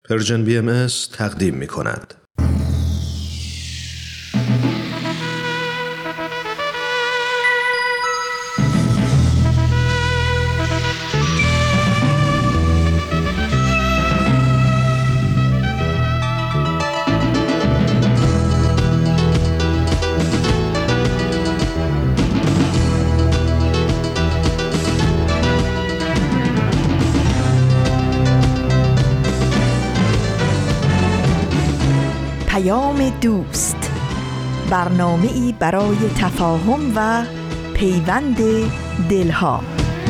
پرژن BMS تقدیم می کند. دوست، برنامه‌ای برای تفاهم و پیوند دلها.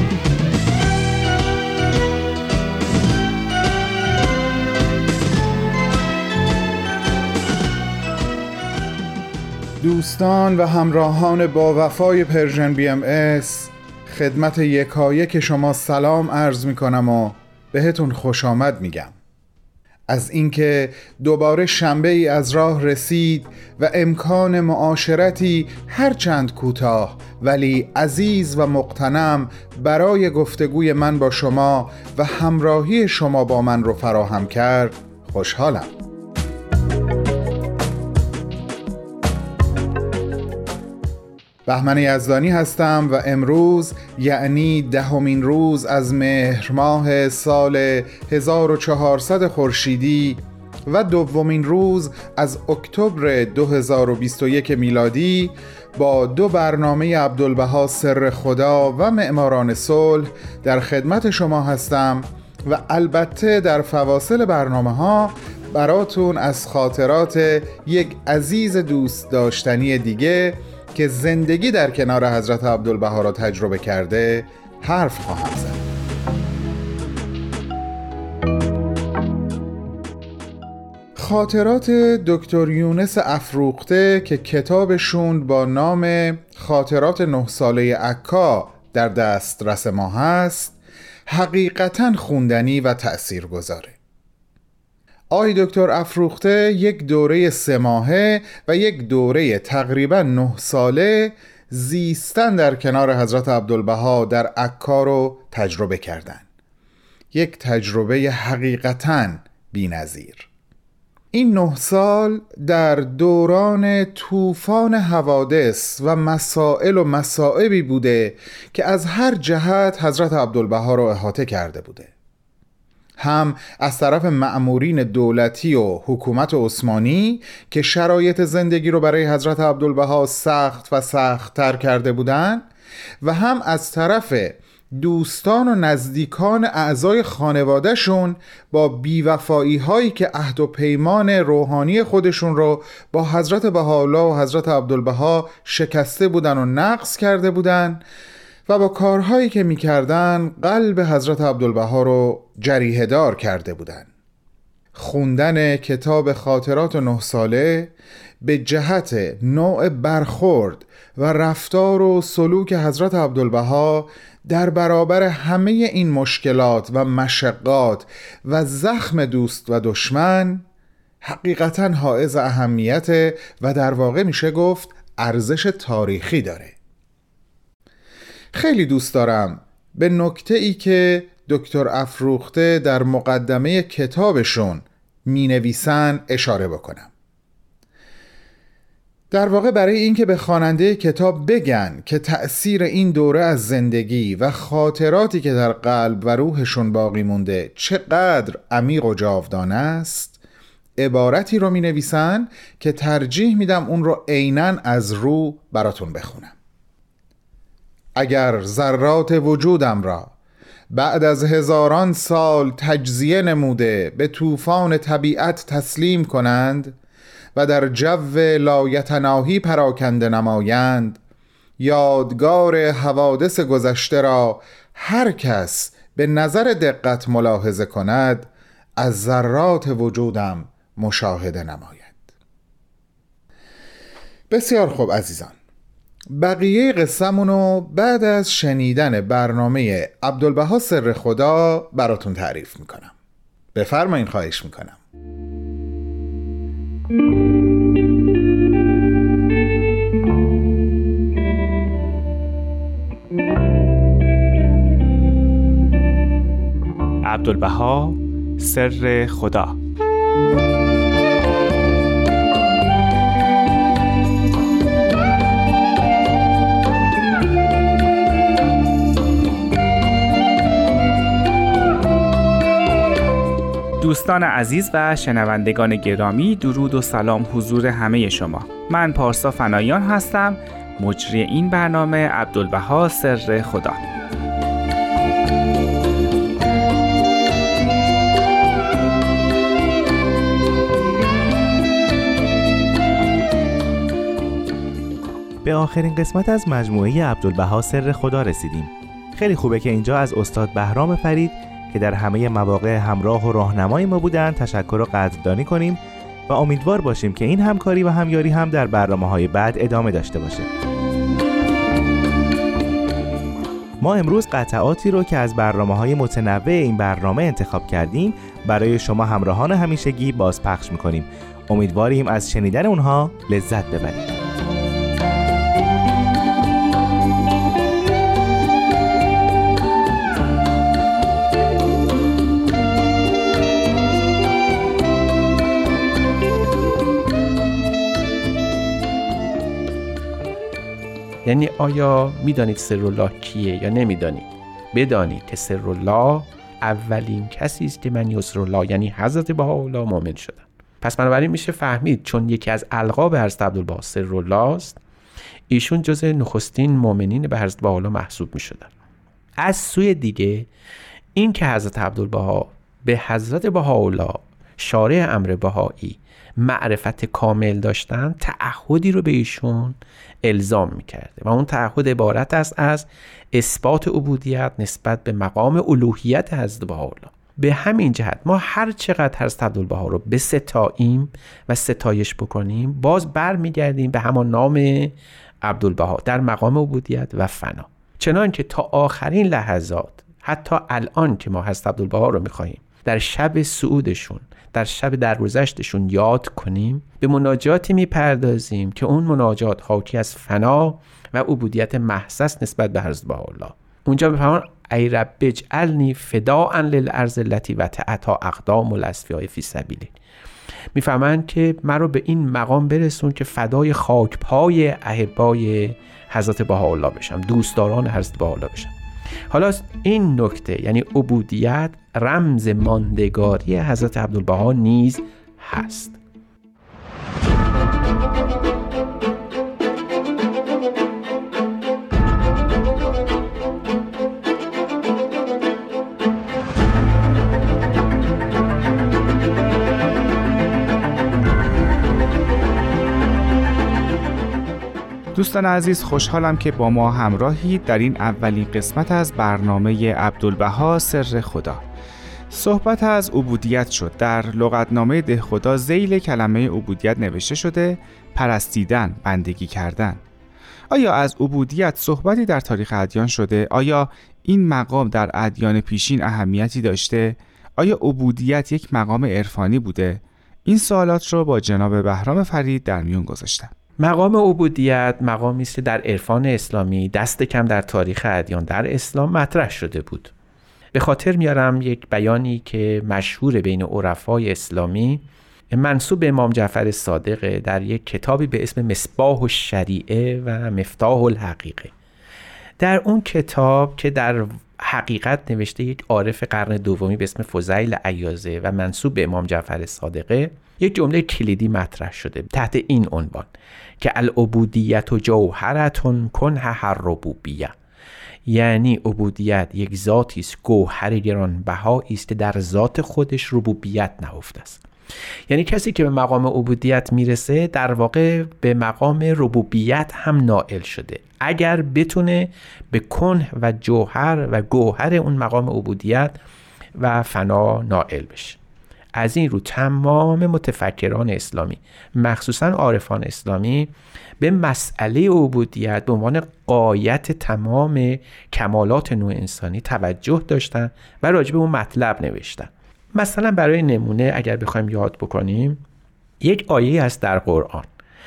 دوستان و همراهان با وفای پرژن BMS، خدمت یکایک شما سلام عرض می کنم و بهتون خوش آمد میگم. از اینکه دوباره شنبه ای از راه رسید و امکان معاشرتی هرچند کوتاه ولی عزیز و مغتنم برای گفتگوی من با شما و همراهی شما با من رو فراهم کرد، خوشحالم. بهمن یزدانی هستم و امروز یعنی 10مین روز از مهر ماه سال 1400 خورشیدی و 2مین روز از اکتبر 2021 میلادی با 2 برنامه عبدالبها سر خدا و معماران صلح در خدمت شما هستم و البته در فواصل برنامه ها براتون از خاطرات یک عزیز دوست داشتنی دیگه که زندگی در کنار حضرت عبدالبها را تجربه کرده حرف خواهم زد. خاطرات دکتر یونس افروخته که کتابشون با نام خاطرات 9 ساله عکا در دسترس ما هست حقیقتاً خوندنی و تأثیرگذاره. آقای دکتر افروخته یک دوره 3 ماهه و یک دوره تقریبا 9 ساله زیستن در کنار حضرت عبدالبها در عکا رو تجربه کردن. یک تجربه حقیقتاً بی‌نظیر. این 9 سال در دوران طوفان حوادث و مسائل و مصائبی بوده که از هر جهت حضرت عبدالبها رو احاطه کرده بوده. هم از طرف مأمورین دولتی و حکومت عثمانی که شرایط زندگی رو برای حضرت عبدالبها سخت و سخت‌تر کرده بودند و هم از طرف دوستان و نزدیکان اعضای خانوادهشون با بیوفایی هایی که عهد و پیمان روحانی خودشون رو با حضرت بهاءالله و حضرت عبدالبها شکسته بودن و نقض کرده بودن و با کارهایی که میکردن قلب حضرت عبدالبها رو جریحه دار کرده بودند. خوندن کتاب خاطرات 9 ساله به جهت نوع برخورد و رفتار و سلوک حضرت عبدالبها در برابر همه این مشکلات و مشقات و زخم دوست و دشمن حقیقتاً حائز اهمیت و در واقع میشه گفت ارزش تاریخی داره. خیلی دوست دارم به نکته ای که دکتر افروخته در مقدمه کتابشون می نویسن اشاره بکنم. در واقع برای اینکه به خواننده کتاب بگن که تأثیر این دوره از زندگی و خاطراتی که در قلب و روحشون باقی مونده چقدر عمیق و جاودانه است، عبارتی رو می نویسن که ترجیح میدم اون رو عیناً از رو براتون بخونم. اگر ذرات وجودم را بعد از هزاران سال تجزیه نموده به طوفان طبیعت تسلیم کنند و در جو لایتناهی پراکنده نمایند، یادگار حوادث گذشته را هر کس به نظر دقت ملاحظه کند از ذرات وجودم مشاهده نماید. بسیار خوب عزیزان، بقیه قصه‌مونو بعد از شنیدن برنامه عبدالبها سر خدا براتون تعریف میکنم. بفرمایین، خواهش میکنم. عبدالبها سر خدا. دوستان عزیز و شنوندگان گرامی، درود و سلام حضور همه شما. من پارسا فنایان هستم، مجری این برنامه عبدالبها سر خدا. به آخرین قسمت از مجموعه عبدالبها سر خدا رسیدیم. خیلی خوبه که اینجا از استاد بهرام فرید که در همه مواقع همراه و راهنمای ما بودن تشکر و قدردانی کنیم و امیدوار باشیم که این همکاری و همیاری هم در برنامه‌های بعد ادامه داشته باشه. ما امروز قطعاتی رو که از برنامه‌های متنوع این برنامه انتخاب کردیم برای شما همراهان همیشگی بازپخش می‌کنیم. امیدواریم از شنیدن اونها لذت ببرید. یعنی آیا میدانید سرالله کیه یا نمیدانید؟ بدانید که سرالله اولین کسی است که من یسرالله یعنی حضرت بهاءالله مؤمن شدن. پس بنابراین میشه فهمید چون یکی از القاب حضرت عبدالبها سرالله است، ایشون جزء نخستین مؤمنین به حضرت بهاءالله محسوب میشدن. از سوی دیگه این که حضرت عبدالبها به حضرت بهاءالله شارع امر بهایی معرفت کامل داشتن، تعهدی رو به ایشون الزام میکرده و اون تعهد عبارت است از اثبات عبودیت نسبت به مقام الوهیت حضرت بهاءالله. به همین جهت ما هر چقدر حضرت عبدالبها رو بستاییم و ستایش بکنیم باز برمیگردیم به همان نام عبدالبها در مقام عبودیت و فنا، چنان که تا آخرین لحظات حتی الان که ما حضرت عبدالبها رو میخواییم در شب صعودشون در شب درگذشتشون یاد کنیم، به مناجاتی میپردازیم که اون مناجات حاکی از فنا و عبودیت محض نسبت به حضرت بهاءالله. اونجا میفهمن ای رب اجعلنی فداء للارض التي وطئتها اقدام الاصفیاء فی سبیلک. میفهمن که من رو به این مقام برسون که فدای خاک پای احبای حضرت بهاءالله بشم، دوستداران حضرت بهاءالله بشم. حالا این نکته یعنی عبودیت رمز ماندگاری حضرت عبدالبها نیز هست. دوستان عزیز، خوشحالم که با ما همراهید در این اولین قسمت از برنامه عبدالبها سر خدا. صحبت از عبودیت شد. در لغتنامه دهخدا ذیل کلمه عبودیت نوشته شده پرستیدن، بندگی کردن. آیا از عبودیت صحبتی در تاریخ ادیان شده؟ آیا این مقام در ادیان پیشین اهمیتی داشته؟ آیا عبودیت یک مقام عرفانی بوده؟ این سوالات رو با جناب بهرام فرید در میون گذاشتم. مقام عبودیت مقامی است که در عرفان اسلامی دست کم در تاریخ ادیان در اسلام مطرح شده بود. به خاطر میارم یک بیانی که مشهور بین عرفای اسلامی منسوب به امام جعفر صادق در یک کتابی به اسم مصباح الشریعه و مفتاح الحقیقه. در اون کتاب که در حقیقت نوشته یک عارف قرن دومی به اسم فضیل عیاضه و منسوب به امام جعفر صادقه، یک جمله کلیدی مطرح شده تحت این عنوان که العبودیت جوهرتون کنها الربوبیه، یعنی عبودیت یک ذاتی است گوهر گرانبهایی است که در ذات خودش ربوبیت نهفته است. یعنی کسی که به مقام عبودیت میرسه در واقع به مقام ربوبیت هم نائل شده اگر بتونه به کنه و جوهر و گوهر اون مقام عبودیت و فنا نائل بشه. از این رو تمام متفکران اسلامی مخصوصا عارفان اسلامی به مسئله عبودیت به عنوان غایت تمام کمالات نوع انسانی توجه داشتن و راجع به اون مطلب نوشتن. مثلا برای نمونه اگر بخوایم یاد بکنیم، یک آیه هست در قرآن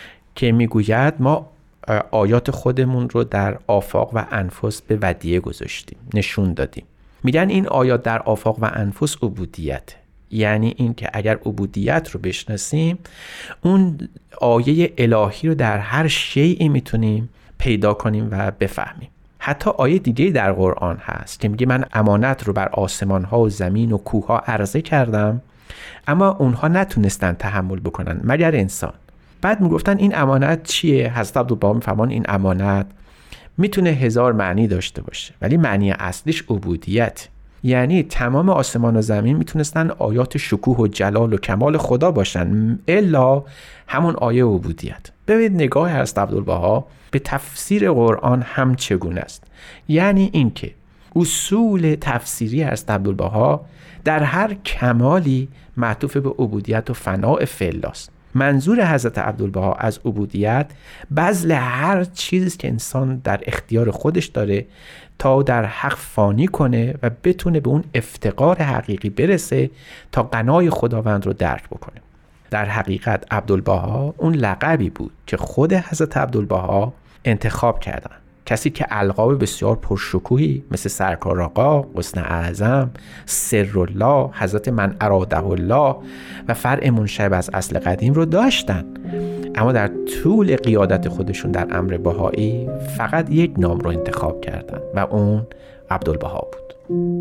که میگوید ما آیات خودمون رو در آفاق و انفس به ودیعه گذاشتیم، نشون دادیم. میگن این آیات در آفاق و انفس عبودیت، یعنی این که اگر عبودیت رو بشناسیم اون آیه الهی رو در هر شیئی میتونیم پیدا کنیم و بفهمیم. حتی آیه دیگه در قرآن هست که میگه من امانت رو بر آسمان ها و زمین و کوه ها عرضه کردم اما اونها نتونستن تحمل بکنن مگر انسان. بعد میگفتن این امانت چیه؟ حضرت عبدالبها میفهمان این امانت میتونه 1000 معنی داشته باشه ولی معنی اصلیش عبودیت. یعنی تمام آسمان و زمین میتونستن آیات شکوه و جلال و کمال خدا باشن الا همون آیه عبودیت. ببینید نگاه حضرت عبدالبها به تفسیر قرآن هم چگونه است. یعنی اینکه اصول تفسیری حضرت عبدالبها در هر کمالی معطوف به عبودیت و فناء فعل است. منظور حضرت عبدالبها از عبودیت بذل هر چیزی که انسان در اختیار خودش داره تا در حق فانی کنه و بتونه به اون افتقار حقیقی برسه تا غنای خداوند رو درک بکنه. در حقیقت عبدالبها اون لقبی بود که خود حضرت عبدالبها انتخاب کردن. کسی که القاب بسیار پرشکوهی مثل سرکار آقا، غصن اعظم، سرالله، حضرت من اراده الله و فرع منشأ از اصل قدیم رو داشتن، اما در طول قیادت خودشون در امر بهایی فقط یک نام رو انتخاب کردن و اون عبدالبها بود.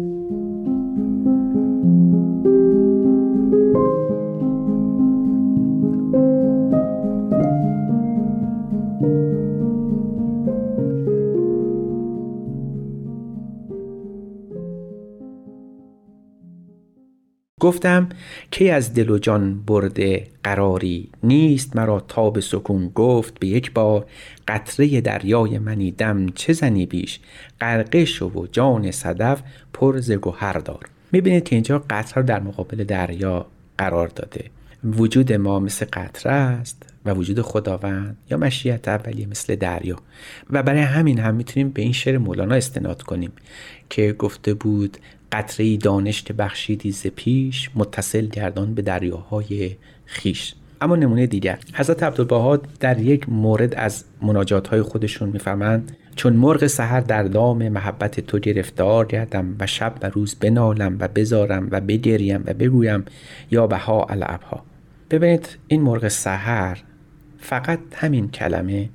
گفتم که از دل و جان برده قراری نیست مرا تاب سکون گفت به یک بار قطره دریای منی دم چه زنی بیش غرقه شو و جان صدف پر ز گوهر دار. میبینید که اینجا قطره در مقابل دریا قرار داده. وجود ما مثل قطره است و وجود خداوند یا مشیت اولیه مثل دریا و برای همین هم میتونیم به این شعر مولانا استناد کنیم که گفته بود قطره‌ای دانش که بخشیدی ز پیش متصل گردان به دریاهای خیش. اما نمونه دیگر حضرت عبدالبها در یک مورد از مناجات‌های خودشون می‌فرمایند چون مرغ سحر در دام محبت تو گرفتار گردم و شب و روز بنالم و بزارم و بگریم و بگویم یا بها الابها. ببینید این مرغ سحر فقط همین کلمه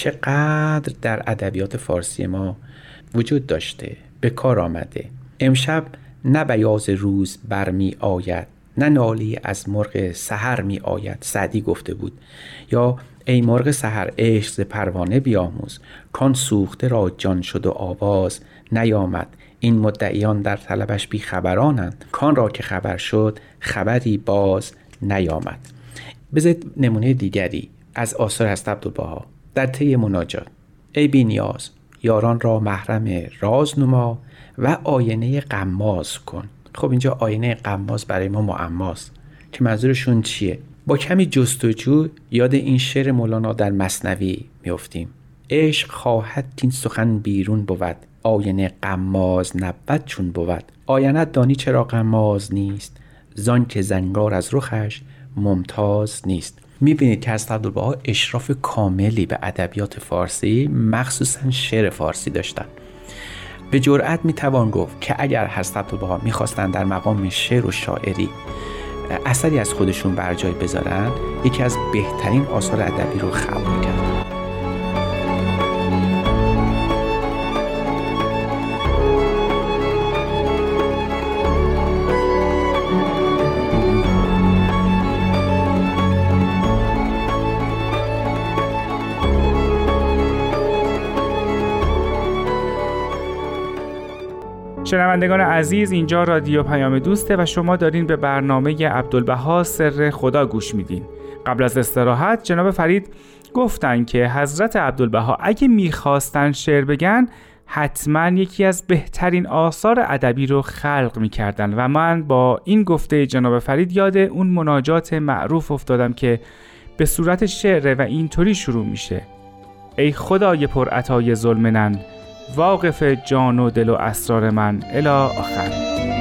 چقدر در ادبیات فارسی ما وجود داشته، به کار آمده. امشب نه بیاض روز برمی آید نه نالی از مرغ سحر می آید، سعدی گفته بود. یا ای مرغ سحر عشق ز پروانه بیاموز کان سوخته را جان شد و آواز نیامد این مدعیان در طلبش بی خبرانند کان را که خبر شد خبری باز نیامد. بذارید نمونه دیگری از آثار حضرت عبدالبها در طی مناجات. ای بی نیاز یاران را محرم راز نما و آینه غماز کن. خب اینجا آینه غماز برای ما معماست که منظورشون چیه؟ با کمی جستجو یاد این شعر مولانا در مثنوی میافتیم. عشق خواهد این سخن بیرون بود آینه غماز نبود چون بود آینت دانی چرا غماز نیست زان که زنگار از رخش ممتاز نیست. میبینید که حضرت عبدالبها اشراف کاملی به ادبیات فارسی مخصوصا شعر فارسی داشتن. به جرئت میتوان گفت که اگر حضرت عبدالبها میخواستن در مقام شعر و شاعری اثری از خودشون بر جای بذارن یکی از بهترین آثار ادبی رو خلق میکردن. شنوندگان عزیز، اینجا رادیو پیام دوسته و شما دارین به برنامه عبدالبها سر خدا گوش میدین. قبل از استراحت جناب فرید گفتن که حضرت عبدالبها اگه میخواستن شعر بگن حتما یکی از بهترین آثار ادبی رو خلق میکردن و من با این گفته جناب فرید یاد اون مناجات معروف افتادم که به صورت شعر و اینطوری شروع میشه: ای خدای پر عطای ذوالمنن واقف جان و دل و اسرار من الی آخر.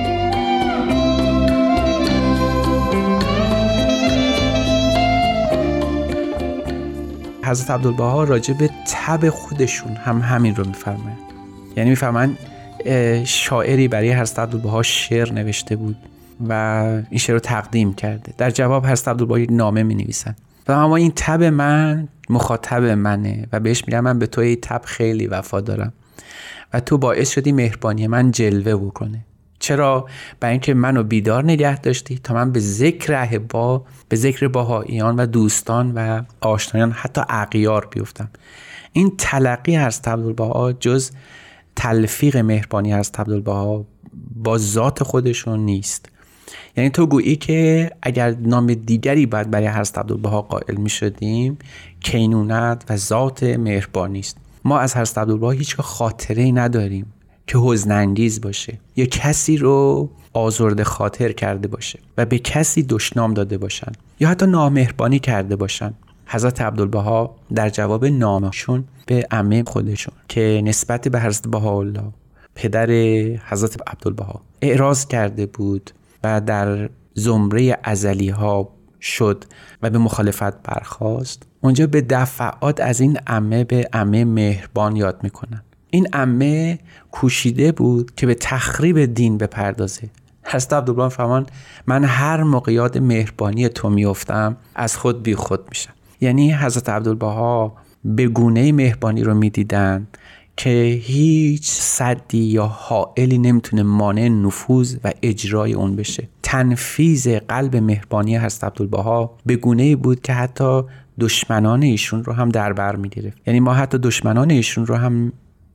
حضرت عبدالبها راجع به طبع خودشون هم همین رو میفرمایند. یعنی میفرمایند شاعری برای حضرت عبدالبها شعر نوشته بود و این شعر رو تقدیم کرده. در جواب حضرت عبدالبها یک نامه می‌نویسن و اما این تب من مخاطب منه و بهش میگم من به تو این تب خیلی وفادارم و تو باعث شدی مهربانی من جلوه بکنه. چرا؟ برای اینکه منو بیدار نگه داشتی تا من به ذکر احبا، به ذکر بهائیان و دوستان و آشنایان حتی اغیار بیفتم. این تلقی حضرت عبدالبها جز تلفیق مهربانی حضرت عبدالبها با ذات خودشون نیست. یعنی تو گویی که اگر نام دیگری باید برای حضرت عبدالبها قائل می شدیم، کینونت و ذات مهربانی است. ما از حضرت عبدالبها هیچ خاطره‌ای نداریم که حزن انگیز باشه یا کسی رو آزرده خاطر کرده باشه و به کسی دشنام داده باشن یا حتی نامهربانی کرده باشن. حضرت عبدالبها در جواب نامشون به عمه خودشون که نسبت به حضرت بهاءالله پدر حضرت عبدالبها اعراض کرده بود و در زمره ازلی ها شد و به مخالفت برخاست، اونجا به دفعات از این عمه به عمه مهربان یاد میکنن. این عمه کوشیده بود که به تخریب دین بپردازه. حضرت عبدالبها فرمان من هر موقع یاد مهربانی تو میافتم از خود بی خود میشم. یعنی حضرت عبدالبها به گونه مهربانی رو میدیدن که هیچ سدی یا حائلی نمیتونه مانع نفوذ و اجرای اون بشه. تنفیذ قلب مهربانی حضرت عبدالبها به گونه‌ای بود که حتی دشمنان ایشون رو هم در بر میگرفت. یعنی ما حتی دشمنان ایشون رو هم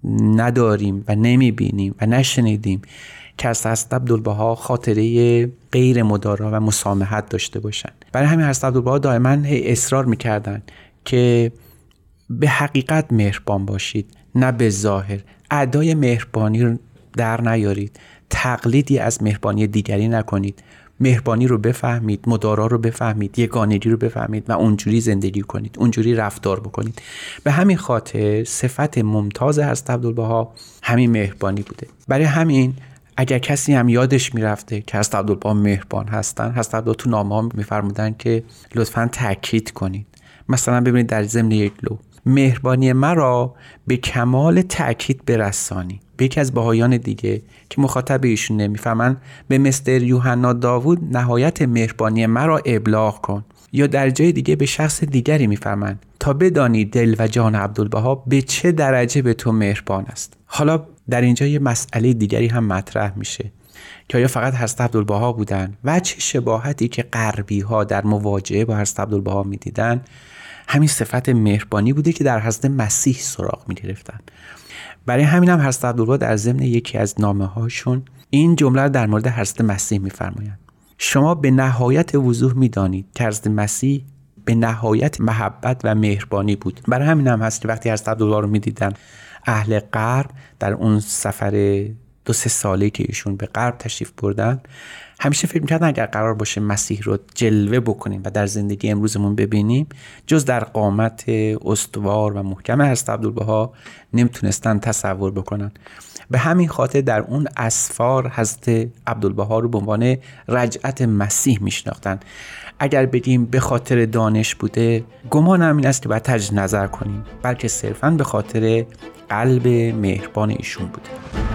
نداریم و نمیبینیم و نشنیدیم که از حضرت عبدالبها خاطره غیر مدارا و مسامحت داشته باشن. برای همین حضرت عبدالبها دائما اصرار میکردن که به حقیقت مهربان باشید، نه به ظاهر. ادای مهربانی رو در نیارید، تقلیدی از مهربانی دیگری نکنید. مهربانی رو بفهمید، مدارا رو بفهمید، یگانگی رو بفهمید و اونجوری زندگی کنید، اونجوری رفتار بکنید. به همین خاطر صفت ممتاز حضرت عبدالبها همین مهربانی بوده. برای همین اگر کسی هم یادش میرفته که حضرت عبدالبها مهربان هستن، حضرت عبدالبها تو نامه‌ها میفرمودن که لطفاً تاکید کنید. مثلا ببینید در ضمن یک لو مهربانی مرا به کمال تأکید برسانی. به یکی از بهایان دیگه که مخاطب ایشون نمیفهمن به مستر یوحنا داوود نهایت مهربانی مرا ابلاغ کن. یا در جای دیگه به شخص دیگری میفهمن تا بدانی دل و جان عبدالبها به چه درجه به تو مهربان است. حالا در اینجا یه مسئله دیگری هم مطرح میشه که آیا فقط حضرت عبدالبها بودن و چه شباهتی که غربی ها در مواجهه با حضرت عبدالبها میدیدن همین صفت مهربانی بوده که در حضرت مسیح سراغ می‌گرفتن. برای همین هم حضرت عبدالبها در ضمن یکی از نامه‌هاشون این جمله در مورد حضرت مسیح می‌فرمایند: شما به نهایت وضوح می‌دانید که حضرت مسیح به نهایت محبت و مهربانی بود. برای همین هم هست که وقتی حضرت عبدالبها رو می‌دیدن اهل غرب در اون سفر 2-3 ساله که ایشون به غرب تشریف بردن، همیشه فکر می‌کردن اگر قرار باشه مسیح رو جلوه بکنیم و در زندگی امروزمون ببینیم، جز در قامت استوار و محکم حضرت عبدالبها نمیتونستن تصور بکنن. به همین خاطر در اون اسفار حضرت عبدالبها رو به عنوان رجعت مسیح میشناختن. اگر بگیم به خاطر دانش بوده، گمانم این است که باید تجدید نظر کنیم، بلکه صرفاً به خاطر قلب مهربان ایشون بوده.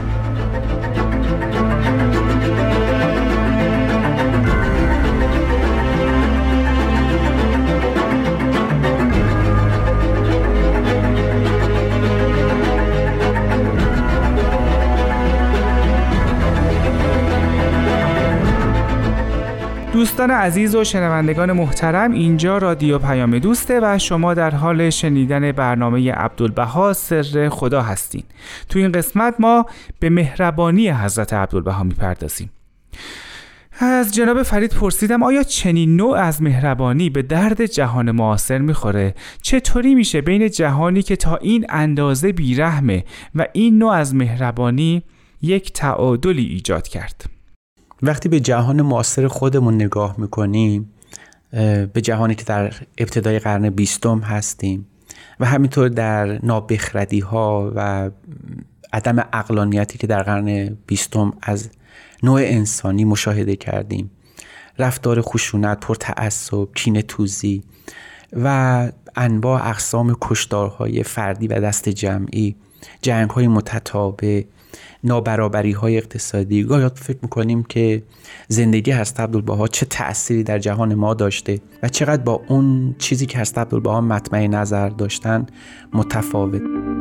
دوستان عزیز و شنوندگان محترم، اینجا رادیو پیام دوسته و شما در حال شنیدن برنامه عبدالبها سر خدا هستین. تو این قسمت ما به مهربانی حضرت عبدالبها میپردازیم. از جناب فرید پرسیدم آیا چنین نوع از مهربانی به درد جهان معاصر میخوره؟ چطوری میشه بین جهانی که تا این اندازه بیرحمه و این نوع از مهربانی یک تعادلی ایجاد کرد؟ وقتی به جهان معاصر خودمون نگاه میکنیم، به جهانی که در ابتدای قرن 20 هستیم و همینطور در نابخردی ها و عدم عقلانیتی که در قرن 20 از نوع انسانی مشاهده کردیم، رفتار خشونت، پرتعصب، کینه‌توزی و انواع اقسام کشتارهای فردی و دست جمعی، جنگ‌های متتابع، نابرابری‌های اقتصادی. گاهی فکر می‌کنیم که زندگی حضرت عبدالبها چه تأثیری در جهان ما داشته و چقدر با اون چیزی که حضرت عبدالبها مطمع نظر داشتن متفاوت.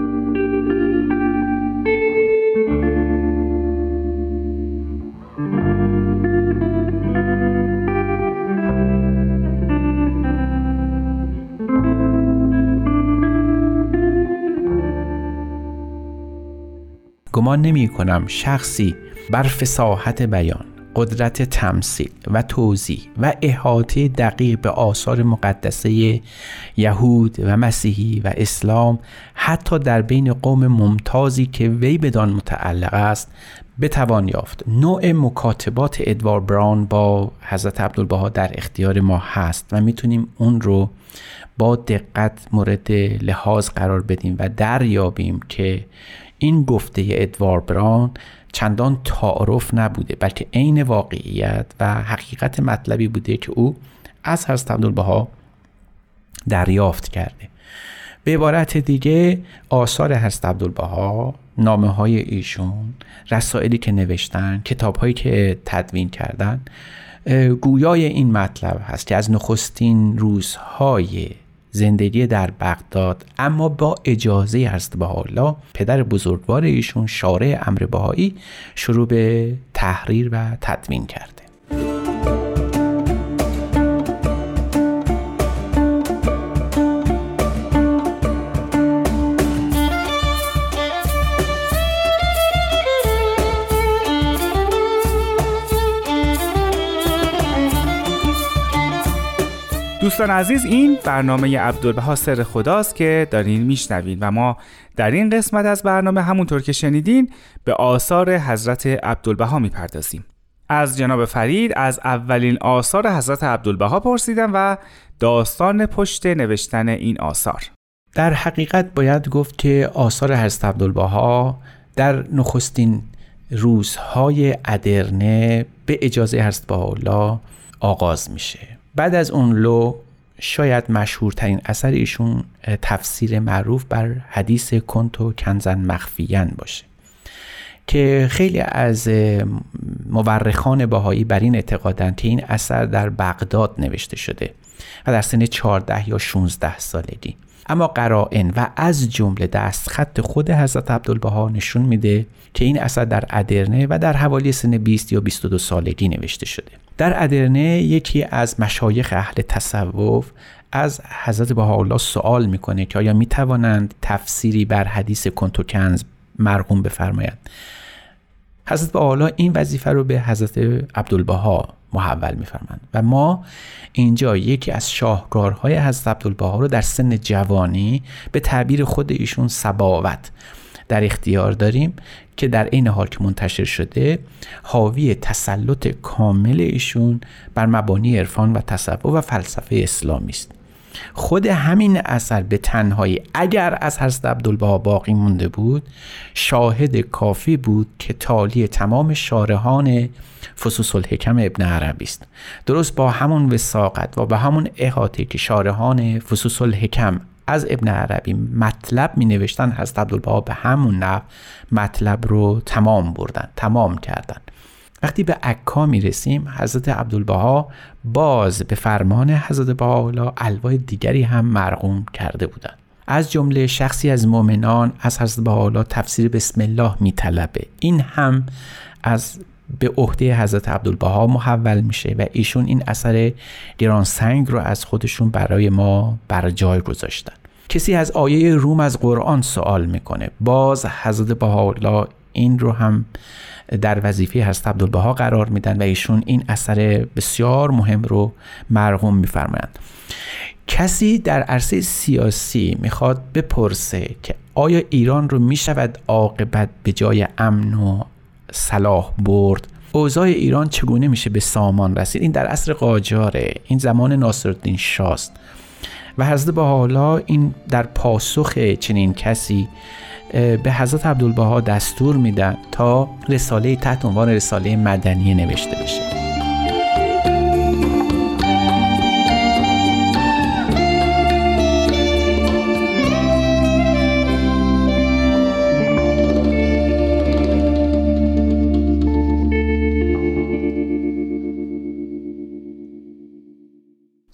گمان نمی کنم شخصی بر فصاحت بیان، قدرت تمثیل و توضیح و احاطه دقیق به آثار مقدسه یهود و مسیحی و اسلام حتی در بین قوم ممتازی که وی بدان متعلق است بتوان یافت. نوع مکاتبات ادوارد براون با حضرت عبدالبها در اختیار ما هست و میتونیم اون رو با دقت مورد لحاظ قرار بدیم و دریابیم که این گفته ادوارد براون چندان تعارف نبوده، بلکه عین واقعیت و حقیقت مطلبی بوده که او از حضرت عبدالبها دریافت کرده. به عبارت دیگه آثار حضرت عبدالبها، نامه‌های ایشون، رسائلی که نوشتن، کتاب‌هایی که تدوین کردن گویای این مطلب هست که از نخستین روزهای زندگی در بغداد اما با اجازه حضرت بهاءالله پدر بزرگوار ایشون شارع امر بهایی شروع به تحریر و تدوین کرده. دوستان عزیز، این برنامه عبدالبها سر خداست که دارین میشنوین و ما در این قسمت از برنامه همونطور که شنیدین به آثار حضرت عبدالبها میپردازیم. از جناب فرید از اولین آثار حضرت عبدالبها پرسیدم و داستان پشت نوشتن این آثار. در حقیقت باید گفت که آثار حضرت عبدالبها در نخستین روزهای ادرنه به اجازه حضرت بهاءالله آغاز میشه. بعد از اون لو شاید مشهورترین اثر ایشون تفسیر معروف بر حدیث کنتو کنزن مخفیاً باشه که خیلی از مورخان بهایی بر این اعتقادند که این اثر در بغداد نوشته شده و در سن 14 یا 16 سالگی. اما قرائن و از جمله دستخط خود حضرت عبدالبها نشون میده که این اثر در ادرنه و در حوالی سن 20 یا 22 سالگی نوشته شده. در ادرنه یکی از مشایخ اهل تصوف از حضرت بهاءالله سوال میکنه که آیا میتوانند تفسیری بر حدیث کنتو کنز مرقوم بفرمایند. حضرت بهاءالله این وظیفه رو به حضرت عبدالبها محول میفرمایند و ما اینجا یکی از شاهکارهای حضرت عبدالبها رو در سن جوانی به تعبیر خود ایشون صباوت در اختیار داریم که در این حال که منتشر شده حاوی تسلط کامل ایشون بر مبانی عرفان و تصوف و فلسفه اسلامی است. خود همین اثر به تنهایی اگر از حضرت عبدالبها باقی مونده بود شاهد کافی بود که تالی تمام شارحان فصوص الحکم ابن عربی است. درست با همون وثاقت و با همون احاطه که شارحان فصوص الحکم از ابن عربی مطلب می نوشتن، حضرت عبدالبها به همون نحو مطلب رو تمام کردن. وقتی به عکا می رسیم حضرت عبدالبها باز به فرمان حضرت بهاءالله الواح دیگری هم مرقوم کرده بودند. از جمله شخصی از مؤمنان از حضرت بهاءالله تفسیر بسم الله می طلبه. این هم از به عهده حضرت عبدالبها محول میشه و ایشون این اثر گرانسنگ رو از خودشون برای ما بر جای گذاشتن. کسی از آیه روم از قرآن سوال میکنه، باز حضرت بهاءالله این رو هم در وظیفه حضرت عبدالبها قرار میدن و ایشون این اثر بسیار مهم رو مرقوم میفرمایند. کسی در عرصه سیاسی میخواد بپرسه که آیا ایران رو میشود عاقبت به جای امن و صلاح برد؟ اوضاع ایران چگونه میشه به سامان رسید؟ این در عصر قاجاره، این زمان ناصرالدین شاست و حضرت بهاءالله این در پاسخ چنین کسی به حضرت عبدالبها دستور میدن تا رساله تحت عنوان رساله مدنیه نوشته بشه.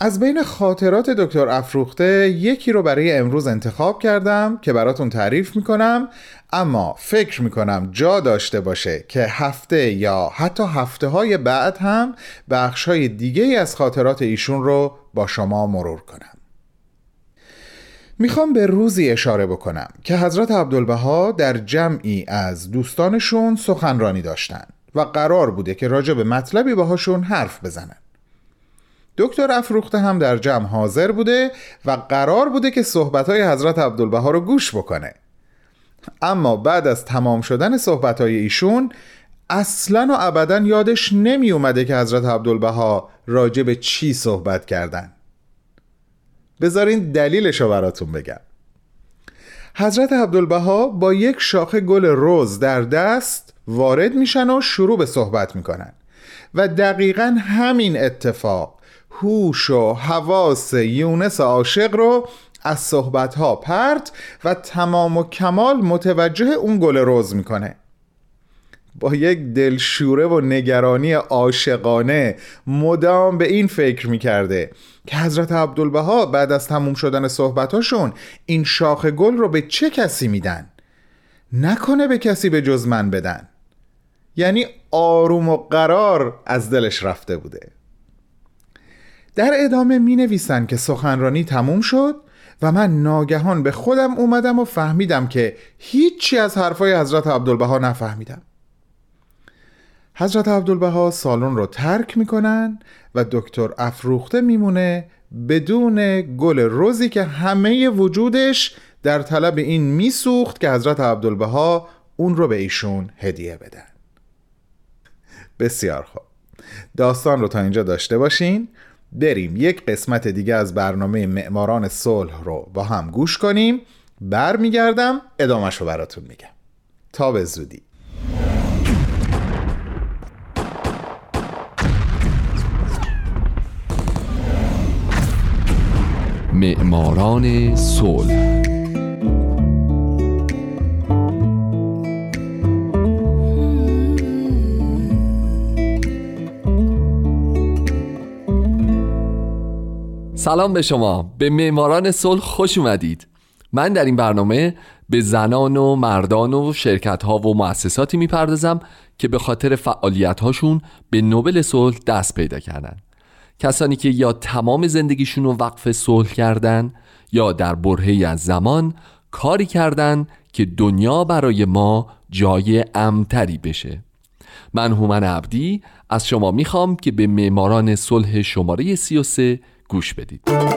از بین خاطرات دکتر افروخته یکی رو برای امروز انتخاب کردم که براتون تعریف میکنم، اما فکر میکنم جا داشته باشه که هفته یا حتی هفته‌های بعد هم بخش‌های دیگه از خاطرات ایشون رو با شما مرور کنم. میخوام به روزی اشاره بکنم که حضرت عبدالبها در جمعی از دوستانشون سخنرانی داشتن و قرار بوده که راجع به مطلبی باهاشون حرف بزنن. دکتر افروخته هم در جمع حاضر بوده و قرار بوده که صحبت‌های حضرت عبدالبها رو گوش بکنه. اما بعد از تمام شدن صحبت‌های ایشون اصلاً و ابداً یادش نمی اومده که حضرت عبدالبها راجع به چی صحبت کردن. بذارین دلیلش رو براتون بگم. حضرت عبدالبها با یک شاخه گل رز در دست وارد میشن و شروع به صحبت میکنن و دقیقاً همین اتفاق هوش و حواس یونس عاشق رو از صحبتها پرت و تمام و کمال متوجه اون گل رز میکنه. با یک دلشوره و نگرانی عاشقانه مدام به این فکر میکرده که حضرت عبدالبها بعد از تموم شدن صحبتاشون این شاخ گل رو به چه کسی میدن؟ نکنه به کسی به جز من بدن. یعنی آروم و قرار از دلش رفته بوده. در ادامه می نویسن که سخنرانی تموم شد و من ناگهان به خودم اومدم و فهمیدم که هیچی از حرفای حضرت عبدالبها نفهمیدم. حضرت عبدالبها سالن رو ترک میکنن و دکتر افروخته میمونه بدون گل رزی که همه وجودش در طلب این میسوخت که حضرت عبدالبها اون رو به ایشون هدیه بدن. بسیار خوب، داستان رو تا اینجا داشته باشین. بریم یک قسمت دیگه از برنامه معماران صلح رو با هم گوش کنیم. برمیگردم ادامهش رو براتون میگم. تا به زودی. معماران صلح. سلام به شما، به معماران صلح خوش اومدید. من در این برنامه به زنان و مردان و شرکت‌ها و مؤسساتی میپردازم که به خاطر فعالیت‌هاشون به نوبل صلح دست پیدا کردن. کسانی که یا تمام زندگیشون رو وقف صلح کردن یا در برهه‌ای از زمان کاری کردن که دنیا برای ما جای امن‌تری بشه. من هومن عبدی از شما میخوام که به معماران صلح شماره 33 گوش بدید.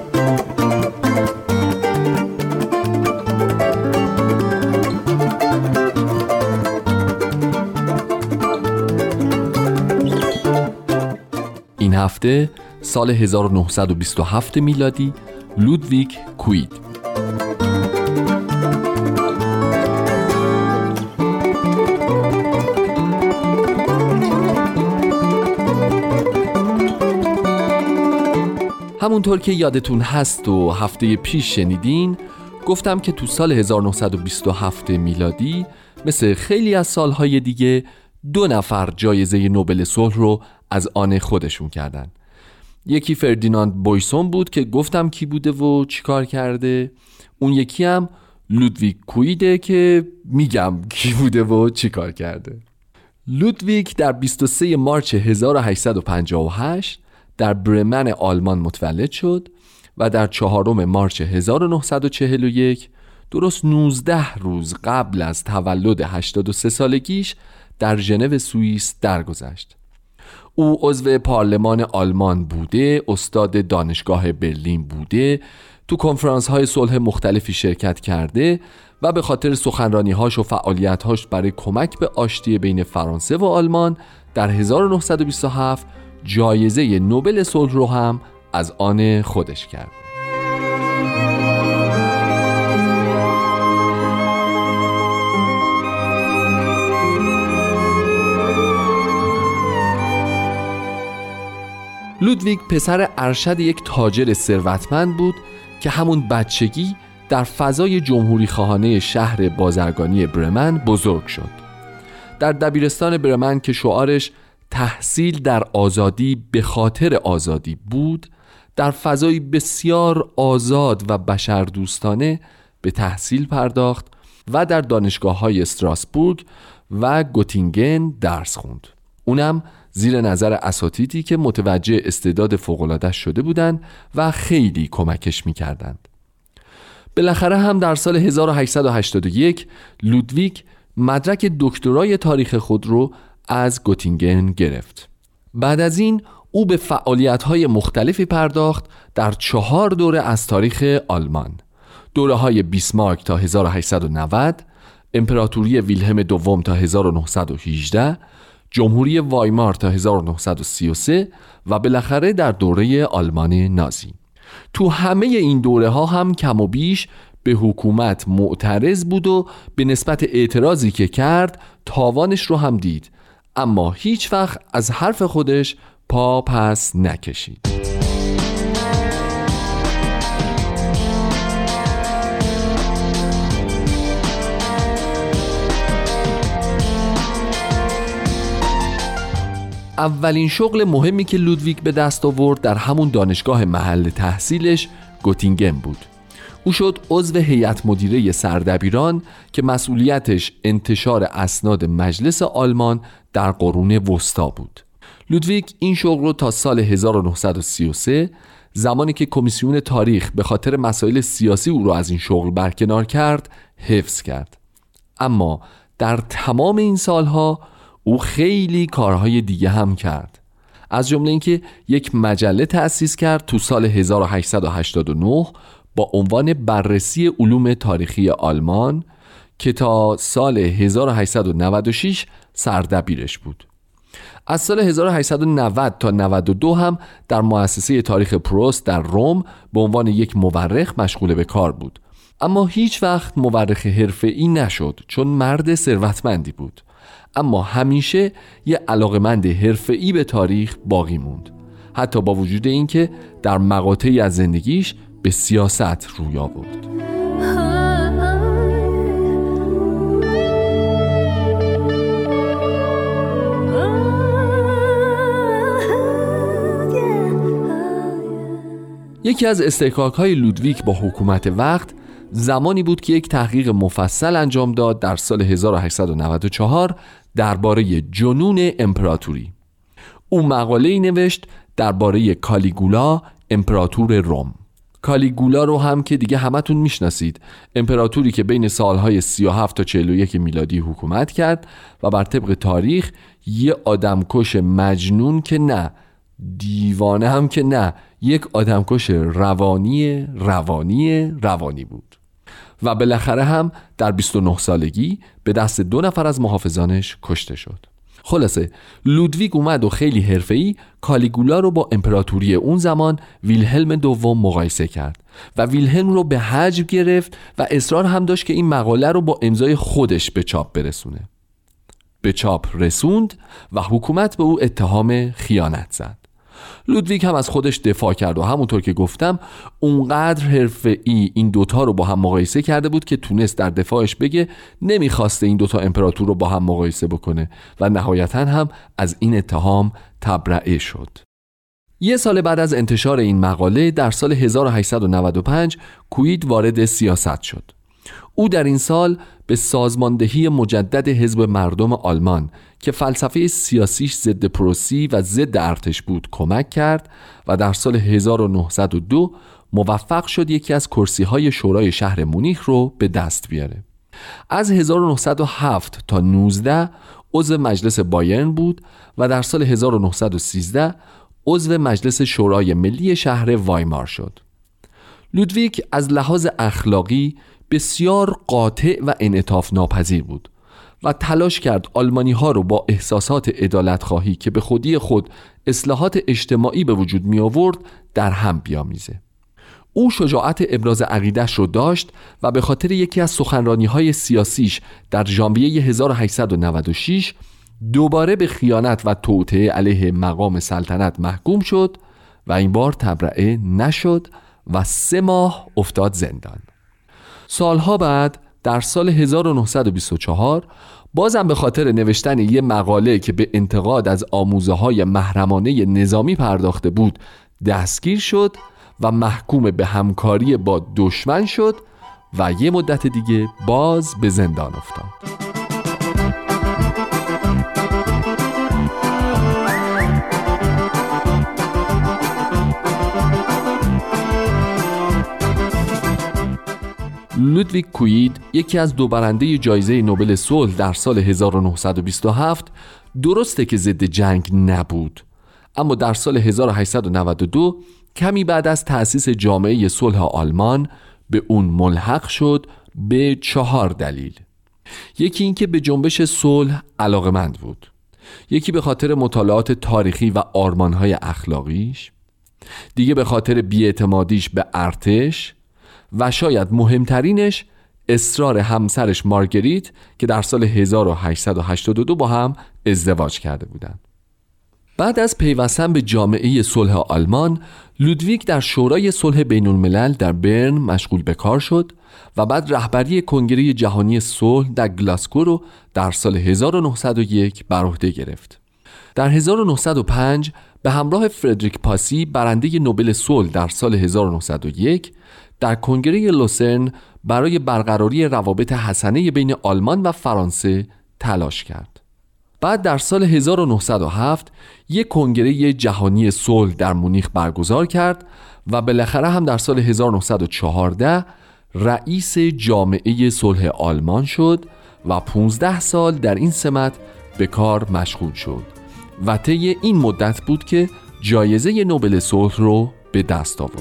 این هفته سال 1927 میلادی لودویگ کوید. همونطور که یادتون هست و هفته پیش شنیدین، گفتم که تو سال 1927 میلادی مثل خیلی از سالهای دیگه 2 نفر جایزه نوبل صلح رو از آن خودشون کردن. یکی فردیناند بویسون بود که گفتم کی بوده و چیکار کرده. اون یکی هم لودویگ کویده که میگم کی بوده و چیکار کرده. لودویگ در 23 مارس 1858 در برمن آلمان متولد شد و در 4 مارس 1941 درست 19 روز قبل از تولد 83 سالگیش در ژنو سوئیس درگذشت. او عضو پارلمان آلمان بوده، استاد دانشگاه برلین بوده، تو کنفرانس‌های صلح مختلفی شرکت کرده و به خاطر سخنرانی‌هاش و فعالیت‌هاش برای کمک به آشتی بین فرانسه و آلمان در 1927 جایزه نوبل صلح رو هم از آن خودش کرد. لودویگ پسر ارشد یک تاجر ثروتمند بود که همون بچگی در فضای جمهوری خواهانه شهر بازرگانی برمن بزرگ شد. در دبیرستان برمن که شعارش تحصیل در آزادی به خاطر آزادی بود، در فضایی بسیار آزاد و بشردوستانه به تحصیل پرداخت و در دانشگاه‌های استراسبورگ و گوتینگن درس خوند. اونم زیر نظر اساتیدی که متوجه استعداد فوق‌العاده‌اش شده بودند و خیلی کمکش می‌کردند. بالاخره هم در سال 1881 لودویگ مدرک دکترای تاریخ خود رو از گوتینگن گرفت. بعد از این او به فعالیت‌های مختلفی پرداخت در 4 دوره از تاریخ آلمان: دوره‌های بیسمارک تا 1890، امپراتوری ویلهلم دوم تا 1918، جمهوری وایمار تا 1933 و بالاخره در دوره آلمان نازی. تو همه این دوره ها هم کم و بیش به حکومت معترض بود و به نسبت اعتراضی که کرد تاوانش رو هم دید، اما هیچ وقت از حرف خودش پا پس نکشید. اولین شغل مهمی که لودویگ به دست آورد در همون دانشگاه محل تحصیلش گوتینگن بود. او شد عضو هیئت مدیره سردبیران که مسئولیتش انتشار اسناد مجلس آلمان در قرون وسطا بود. لودویگ این شغل رو تا سال 1933 زمانی که کمیسیون تاریخ به خاطر مسائل سیاسی او رو از این شغل برکنار کرد حفظ کرد. اما در تمام این سالها او خیلی کارهای دیگه هم کرد، از جمله اینکه یک مجله تأسیس کرد تو سال 1889 با عنوان بررسی علوم تاریخی آلمان که تا سال 1896 سردبیرش بود. از سال 1890 تا 92 هم در مؤسسه تاریخ پروست در روم به عنوان یک مورخ مشغول به کار بود، اما هیچ وقت مورخ حرفه‌ای نشد چون مرد ثروتمندی بود، اما همیشه یه علاقه‌مند حرفه‌ای به تاریخ باقی موند، حتی با وجود اینکه در مقاطعی از زندگیش به سیاست روی آورد. یکی از استحقاق‌های لودویگ با حکومت وقت زمانی بود که یک تحقیق مفصل انجام داد در سال 1894 درباره جنون امپراتوری. او مقاله‌ای نوشت درباره کالیگولا امپراتور روم. کالیگولا رو هم که دیگه همتون میشناسید، امپراتوری که بین سالهای 37 تا 41 میلادی حکومت کرد و بر طبق تاریخ یه آدمکش مجنون که نه، دیوانه هم که نه، یک آدمکش روانی بود و بالاخره هم در 29 سالگی به دست 2 نفر از محافظانش کشته شد. خلاصه لودویگ اومد و خیلی حرفه‌ای کالیگولا رو با امپراتوری اون زمان ویلهلم دوم مقایسه کرد و ویلهلم رو به حجب گرفت و اصرار هم داشت که این مقاله رو با امضای خودش به چاپ برسونه. به چاپ رسوند و حکومت به او اتهام خیانت زد. لودویگ هم از خودش دفاع کرد و همونطور که گفتم اونقدر حرفه‌ای این دوتا رو با هم مقایسه کرده بود که تونست در دفاعش بگه نمیخواسته این دوتا امپراتور رو با هم مقایسه بکنه و نهایتاً هم از این اتهام تبرئه شد. 1 سال بعد از انتشار این مقاله در سال 1895 کوید وارد سیاست شد. او در این سال به سازماندهی مجدد حزب مردم آلمان که فلسفه سیاسیش ضد پروسی و ضد ارتش بود کمک کرد و در سال 1902 موفق شد یکی از کرسی‌های شورای شهر مونیخ رو به دست بیاره. از 1907 تا 19 عضو مجلس بایرن بود و در سال 1913 عضو مجلس شورای ملی شهر وایمار شد. لودویگ از لحاظ اخلاقی بسیار قاطع و انعطاف ناپذیر بود و تلاش کرد آلمانی ها رو با احساسات عدالت خواهی که به خودی خود اصلاحات اجتماعی به وجود می آورد در هم بیامیزه. او شجاعت ابراز عقیده‌اش رو داشت و به خاطر یکی از سخنرانی های سیاسیش در ژانویه 1896 دوباره به خیانت و توطئه علیه مقام سلطنت محکوم شد و این بار تبرئه نشد و 3 ماه افتاد زندان. سالها بعد در سال 1924 بازم به خاطر نوشتن یه مقاله که به انتقاد از آموزه‌های محرمانه نظامی پرداخته بود دستگیر شد و محکوم به همکاری با دشمن شد و یه مدت دیگه باز به زندان افتاد. لودویگ کوید، یکی از دو برنده جایزه نوبل صلح در سال 1927، درسته که ضد جنگ نبود، اما در سال 1892 کمی بعد از تأسیس جامعه صلح آلمان به اون ملحق شد به 4 دلیل. یکی این که به جنبش صلح علاقه‌مند بود، یکی به خاطر مطالعات تاریخی و آرمان‌های اخلاقیش، دیگه به خاطر بی‌اعتمادیش به ارتش و شاید مهمترینش اصرار همسرش مارگریت که در سال 1882 با هم ازدواج کرده بودند. بعد از پیوستن به جامعه صلح آلمان، لودویگ در شورای صلح بین الملل در برن مشغول به کار شد و بعد رهبری کنگره جهانی صلح در گلاسگو رو در سال 1901 بر عهده گرفت. در 1905 به همراه فردریک پاسی، برنده نوبل صلح در سال 1901، در کنگره لوسرن برای برقراری روابط حسنه بین آلمان و فرانسه تلاش کرد. بعد در سال 1907 یک کنگره جهانی صلح در مونیخ برگزار کرد و بالاخره هم در سال 1914 رئیس جامعه صلح آلمان شد و 15 سال در این سمت به کار مشغول شد و طی این مدت بود که جایزه نوبل صلح رو به دست آورد.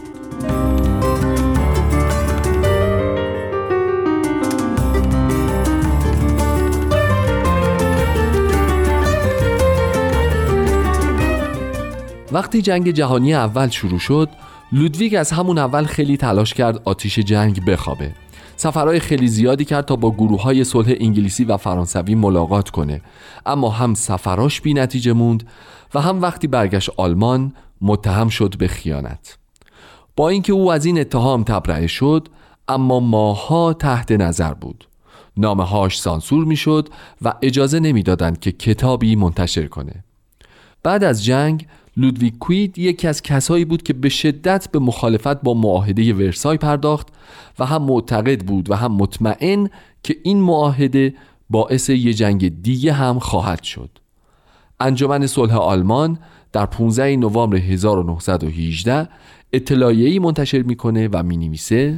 وقتی جنگ جهانی اول شروع شد، لودویگ از همون اول خیلی تلاش کرد آتش جنگ بخوابه. سفرهای خیلی زیادی کرد تا با گروه‌های صلح انگلیسی و فرانسوی ملاقات کنه، اما هم سفراش بی نتیجه موند و هم وقتی برگشت آلمان متهم شد به خیانت. با اینکه او از این اتهام تبرئه شد، اما ماه‌ها تحت نظر بود. نامه‌هاش سانسور می‌شد و اجازه نمی‌دادند که کتابی منتشر کنه. بعد از جنگ لودویگ کوید یکی از کسایی بود که به شدت به مخالفت با معاهده ورسای پرداخت و هم معتقد بود و هم مطمئن که این معاهده باعث یه جنگ دیگه هم خواهد شد. انجمن صلح آلمان در 15 نوامبر 1918 اطلاعیه‌ای منتشر میکنه و مینویسه: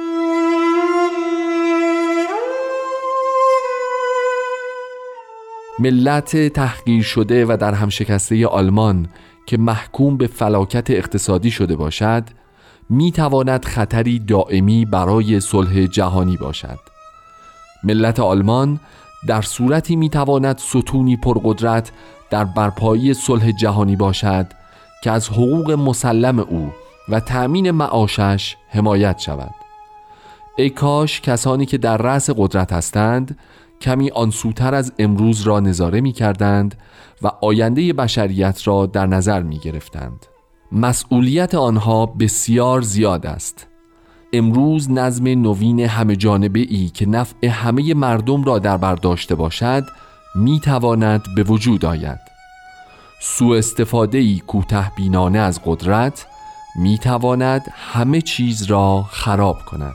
ملت تحقیر شده و در هم شکسته آلمان که محکوم به فلاکت اقتصادی شده باشد، می تواند خطری دائمی برای صلح جهانی باشد. ملت آلمان در صورتی می تواند ستونی پرقدرت در برپایی صلح جهانی باشد که از حقوق مسلم او و تأمین معاشش حمایت شود. ای کاش کسانی که در رأس قدرت هستند کمی آنسوتر از امروز را نظاره می کردند و آینده بشریت را در نظر می گرفتند. مسئولیت آنها بسیار زیاد است. امروز نظم نوین همه جانبه ای که نفع همه مردم را در بر داشته باشد می تواند به وجود آید. سوء استفاده ای کوته بینانه از قدرت می تواند همه چیز را خراب کند.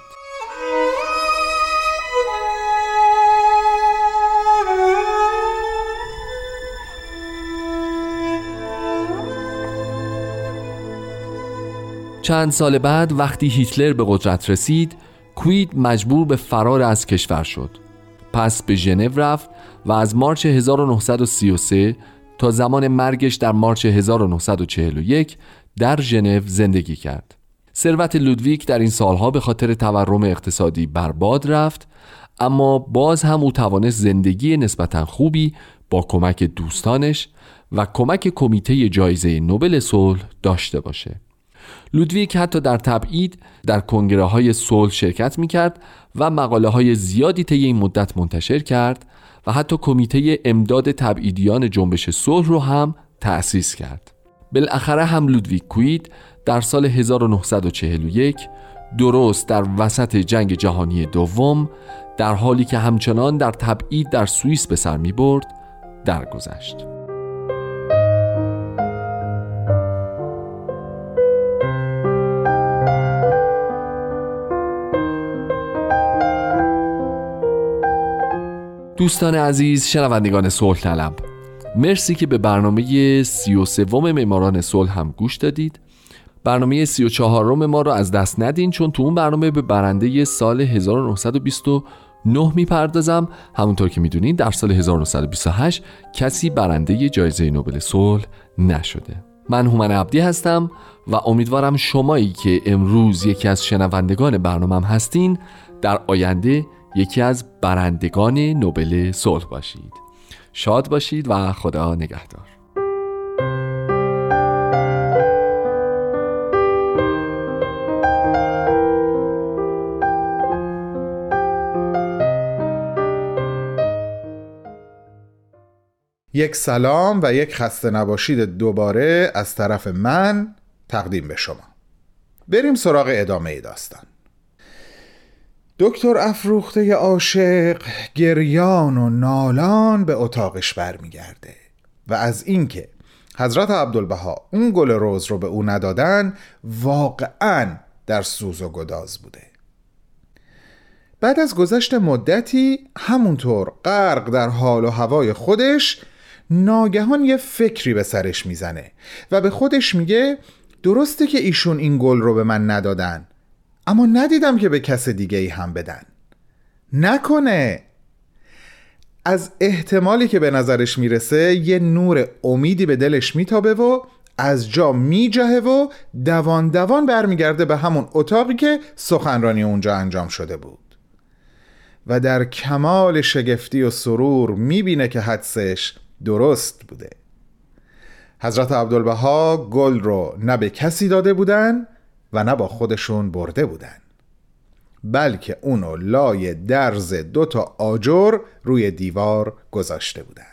چند سال بعد وقتی هیتلر به قدرت رسید، کوید مجبور به فرار از کشور شد. پس به ژنو رفت و از مارچ 1933 تا زمان مرگش در مارچ 1941 در ژنو زندگی کرد. ثروت لودویگ در این سالها به خاطر تورم اقتصادی برباد رفت، اما باز هم او توانست زندگی نسبتاً خوبی با کمک دوستانش و کمک کمیته جایزه نوبل صلح داشته باشه. لودویگ حتی در تبعید در کنگره های صلح شرکت میکرد و مقاله های زیادی طی این مدت منتشر کرد و حتی کمیته امداد تبعیدیان جنبش صلح رو هم تأسیس کرد. بالاخره هم لودویگ کوید در سال 1941 درست در وسط جنگ جهانی دوم، در حالی که همچنان در تبعید در سوئیس به سر می برد، درگذشت. دوستان عزیز، شنوندگان صلح طلب، مرسی که به برنامه 33 معماران صلح هم گوش دادید. برنامه 34 ما رو از دست ندین، چون تو اون برنامه به برنده سال 1929 میپردازم. همونطور که میدونین در سال 1928 کسی برنده جایزه نوبل صلح نشده. من هومن عبدی هستم و امیدوارم شمایی که امروز یکی از شنوندگان برنامه‌ام هستین در آینده یکی از برندگان نوبل صلح باشید. شاد باشید و خدا نگهدار. یک سلام و یک خسته نباشید دوباره از طرف من تقدیم به شما. بریم سراغ ادامه داستان. دکتر افروخته عاشق گریان و نالان به اتاقش برمیگرده و از اینکه حضرت عبدالبها اون گل رز رو به او ندادن واقعاً در سوز و گداز بوده. بعد از گذشت مدتی همونطور غرق در حال و هوای خودش ناگهان یه فکری به سرش میزنه و به خودش میگه درسته که ایشون این گل رو به من ندادن، اما ندیدم که به کس دیگه ای هم بدن. نکنه از احتمالی که به نظرش میرسه یه نور امیدی به دلش میتابه و از جا میجهه و دوان دوان برمیگرده به همون اتاقی که سخنرانی اونجا انجام شده بود و در کمال شگفتی و سرور میبینه که حدسش درست بوده. حضرت عبدالبها گل رو نه به کسی داده بودن و نه با خودشون برده بودن، بلکه اونو لای درز 2 آجر روی دیوار گذاشته بودن.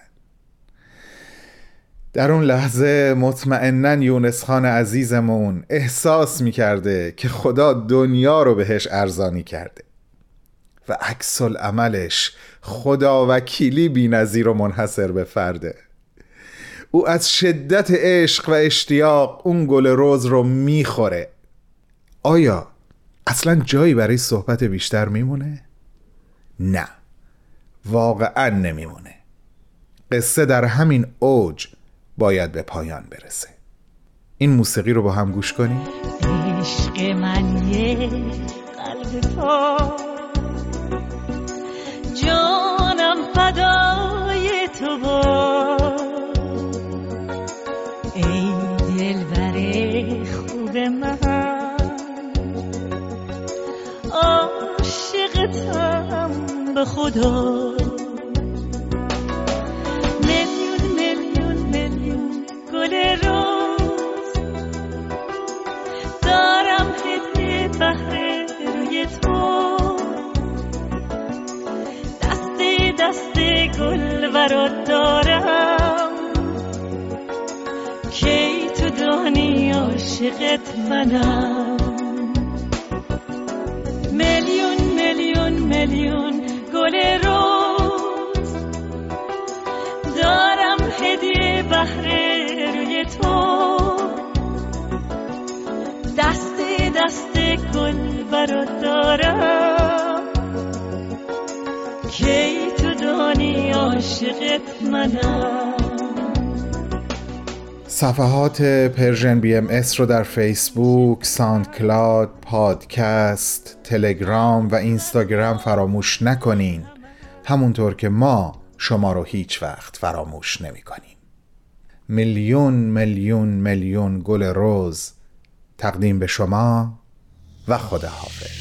در اون لحظه مطمئناً یونس خان عزیزمون احساس میکرده که خدا دنیا رو بهش ارزانی کرده و عکس العملش خدا وکیلی بی‌نظیر و منحصر به فرده. او از شدت عشق و اشتیاق اون گل رز رو میخوره. آیا اصلا جایی برای صحبت بیشتر میمونه؟ نه، واقعا نمیمونه. قصه در همین اوج باید به پایان برسه. این موسیقی رو با هم گوش کنیم. عشق من یه قلب تو، جانم فدای تو با، ای دلبر خوب من، عاشقتم به خدا. میلیون میلیون میلیون گل روز دارم هدیه بهر روی تو، دست گل برات دارم، کی تو دانی عاشقت منم. میلیون میلیون میلیون گل روز دارم هدیه بهر روی تو، دست گل برات دارم، کی تو دانی عاشقت منم. صفحات پرژن BMS رو در فیسبوک، ساوند کلاود، پادکست، تلگرام و اینستاگرام فراموش نکنین، همونطور که ما شما رو هیچ وقت فراموش نمی کنیم. میلیون میلیون میلیون گل رز تقدیم به شما و خداحافظ.